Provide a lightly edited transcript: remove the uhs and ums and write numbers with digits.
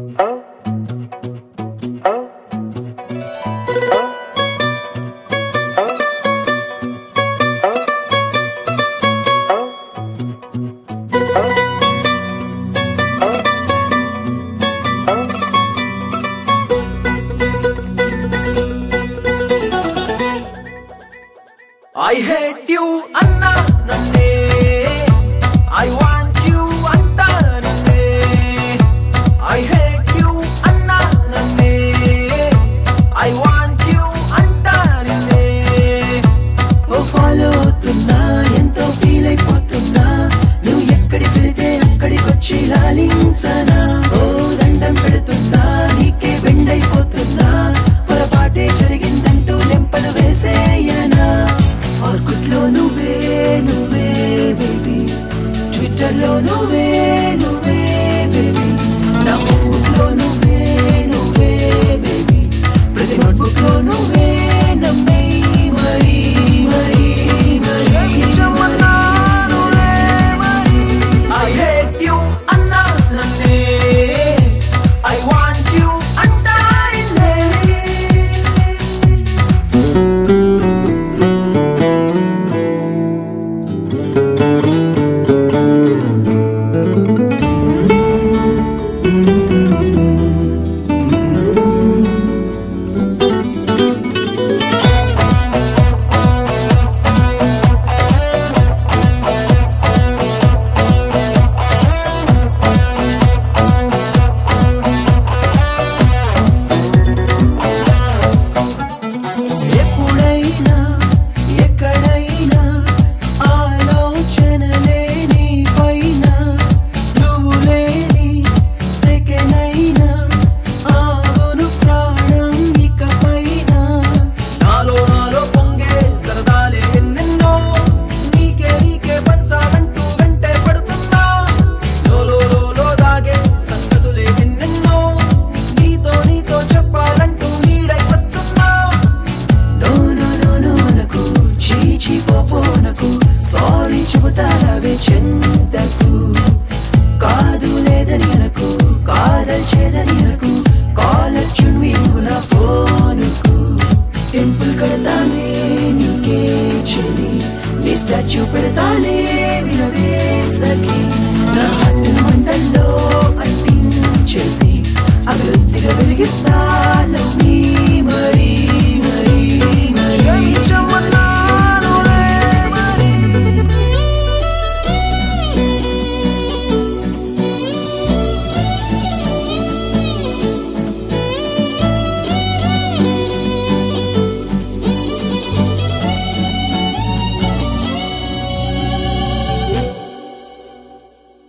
I hate you Anna nanne I want you anta nanne I hate you Anna nanne I want you anta nanne Oh follow tunna ento feel అయిపోతున్నా నువ్వు ఎక్కడికి వెళితే అక్కడికి వచ్చి లాలించనా Oh దండం పెడుతున్నా నీకే బెండ్ అయిపోతున్నా పొరపాటే జరిగిందంటూ లెంపలు వేసేయనా ఆర్కుట్లో నువ్వే నువ్వే బేబీ ట్విట్టర్లో నువ్వే నువ్వే బేబీ నా ఫేస్బుక్లో నువ్వే నువ్వే బేబీ ప్రతి నోట్బుక్లో నువ్వే నమ్మే మరీ మరీ మరీ చెమన్నానులే మరీ I hate you అన్నా నన్నే I want you అంటాయినే ఎప్పుడైనా ఎక్కడైనా ఆలోచనలే నీ పైన నువ్వు లేని సెకనైనా ఆగును ప్రాణం ఇకపైన నాలో నాలో పొంగే సరదాలే ఎన్నెన్నో నీకే పంచాలంటూ వెంటే పడుతున్నా లోలో దాగే సంగతులే ఎన్నెన్నో నీతో చెప్పాలంటూ నీడై వస్తున్నా No నాకు చీచి పోపోనకు సారీ చెబుతారవే చెందకు కాదు లేదని అనకు కాదల్చేదని అనకు కాలర్ చున్వి నా ఫోనుకు టెంపుల్ కడతానే నీకే చెలి నీ స్టాచ్యూ పెడతానే వినవే సఖి నా హట్టు మంటల్లో అంటించేసి అభివృద్ధిగా వెలిగిస్తా